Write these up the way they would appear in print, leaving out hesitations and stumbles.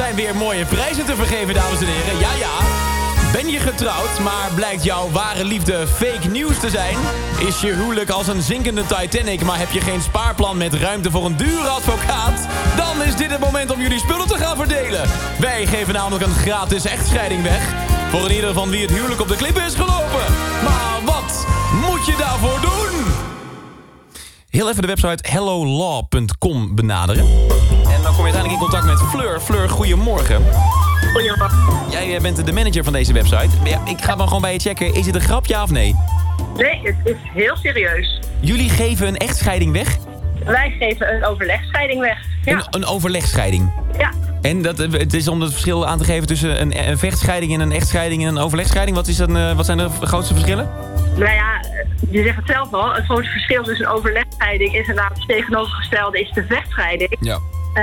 zijn weer mooie prijzen te vergeven, dames en heren. Ja, ja. Ben je getrouwd, maar blijkt jouw ware liefde fake nieuws te zijn? Is je huwelijk als een zinkende Titanic, maar heb je geen spaarplan met ruimte voor een dure advocaat? Dan is dit het moment om jullie spullen te gaan verdelen. Wij geven namelijk een gratis echtscheiding weg. Voor in ieder van wie het huwelijk op de klippen is gelopen. Maar wat moet je daarvoor doen? Heel even de website hellolaw.com benaderen. En dan kom je uiteindelijk in contact met Fleur. Fleur, goedemorgen. Goedemorgen. Jij bent de manager van deze website. Ja, ik ga dan gewoon bij je checken. Is het een grap, ja of nee? Nee, het is heel serieus. Jullie geven een echtscheiding weg? Wij geven een overlegscheiding weg. Ja. Een overlegscheiding? Ja. En het is om het verschil aan te geven tussen een vechtscheiding en een echtscheiding en een overlegscheiding. Wat zijn de grootste verschillen? Nou ja, je zegt het zelf al. Het grootste verschil tussen een overlegscheiding is inderdaad het tegenovergestelde is de vechtscheiding. Ja.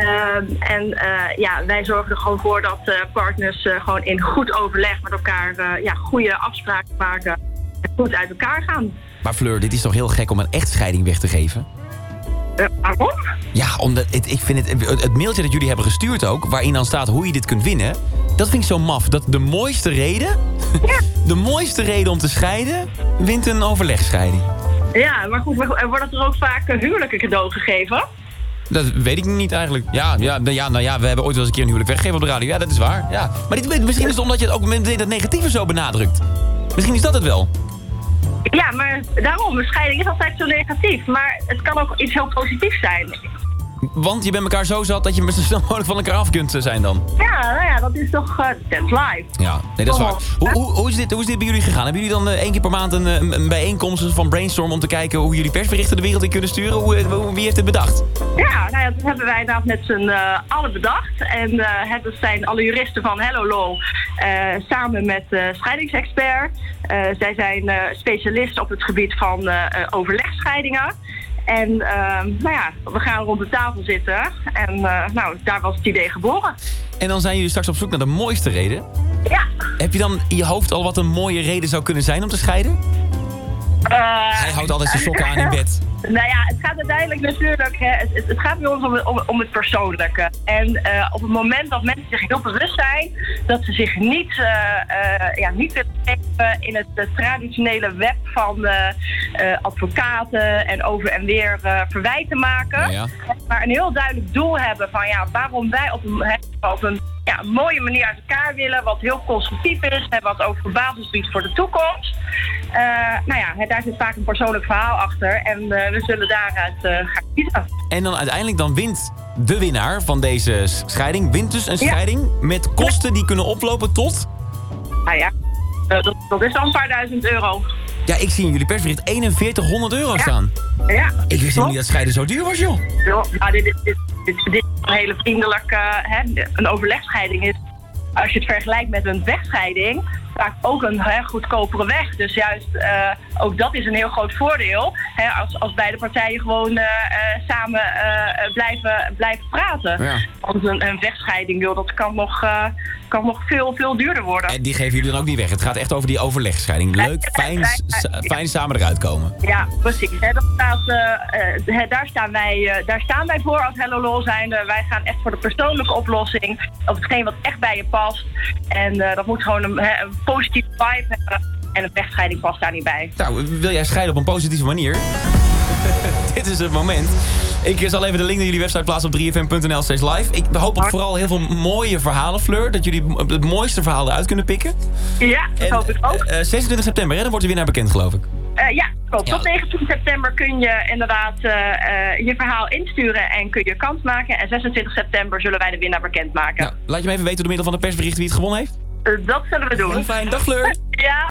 Wij zorgen er gewoon voor dat partners gewoon in goed overleg met elkaar goede afspraken maken en goed uit elkaar gaan. Maar Fleur, dit is toch heel gek om een echtscheiding weg te geven? Waarom? Ja, omdat ik vind het mailtje dat jullie hebben gestuurd ook, waarin dan staat hoe je dit kunt winnen, dat vind ik zo maf. Dat de mooiste reden, de mooiste reden om te scheiden, wint een overlegscheiding. Ja, maar goed, wordt er ook vaak huwelijken cadeau gegeven? Dat weet ik niet eigenlijk. Ja, we hebben ooit wel eens een keer een huwelijk weggegeven op de radio. Ja, dat is waar. Ja. Maar misschien is het omdat je het ook meteen het negatieve zo benadrukt. Misschien is dat het wel. Ja, maar daarom, een scheiding is altijd zo negatief. Maar het kan ook iets heel positiefs zijn. Want je bent elkaar zo zat dat je met zo snel mogelijk van elkaar af kunt zijn dan. Ja, nou ja, dat is toch that's life. Ja, nee, dat is waar. Hoe is dit bij jullie gegaan? Hebben jullie dan 1 keer per maand een bijeenkomst van Brainstorm om te kijken hoe jullie persberichten de wereld in kunnen sturen? Wie heeft dit bedacht? Ja, nou ja, dat hebben wij inderdaad met z'n allen bedacht. En dat zijn alle juristen van Hello Law samen met scheidingsexpert. Zij zijn specialist op het gebied van overlegscheidingen. En we gaan rond de tafel zitten. En daar was het idee geboren. En dan zijn jullie straks op zoek naar de mooiste reden. Ja. Heb je dan in je hoofd al wat een mooie reden zou kunnen zijn om te scheiden? Hij houdt altijd zijn sokken aan in bed. Nou ja, het gaat uiteindelijk natuurlijk... Het gaat bij ons om het persoonlijke. En op het moment dat mensen zich heel bewust zijn... dat ze zich niet willen geven in het traditionele web van advocaten... en over en weer verwijten maken. Ja. Maar een heel duidelijk doel hebben van waarom wij op een mooie manier uit elkaar willen... wat heel constructief is en wat ook een basis biedt voor de toekomst. Daar zit vaak een persoonlijk verhaal achter en we zullen daaruit gaan kiezen. En dan uiteindelijk wint de winnaar van deze scheiding, wint dus een scheiding met kosten die kunnen oplopen tot? Dat is dan een paar duizend euro. Ja, ik zie in jullie persbericht 4100 euro staan. Ja. Ik wist niet dat scheiden zo duur was, joh. Ja, dit is een hele vriendelijke... Een overlegscheiding is, als je het vergelijkt met een vechtscheiding... vaak ook een goedkopere weg. Dus juist, ook dat is een heel groot voordeel. Als beide partijen gewoon samen blijven praten. Ja. Want een vechtscheiding, dat kan nog veel, veel duurder worden. En die geven jullie dan ook niet weg? Het gaat echt over die overlegscheiding. Leuk, fijn samen eruit komen. Ja, precies. Daar staan wij voor als Hello Law zijnde. Wij gaan echt voor de persoonlijke oplossing. Of hetgeen wat echt bij je past. En dat moet gewoon een positieve vibe hebben. En een vechtscheiding past daar niet bij. Nou, wil jij scheiden op een positieve manier? Dit is het moment. Ik zal even de link naar jullie website plaatsen op 3fm.nl/live. Ik hoop op vooral heel veel mooie verhalen, Fleur. Dat jullie het mooiste verhaal eruit kunnen pikken. Ja, dat hoop ik ook. 26 september, dan wordt de winnaar bekend, geloof ik. Klopt. Tot 19 september kun je inderdaad je verhaal insturen en kun je kans maken. En 26 september zullen wij de winnaar bekendmaken. Nou, laat je me even weten door middel van de persbericht wie het gewonnen heeft. Dat zullen we doen. Heel fijn. Dag Fleur. Ja.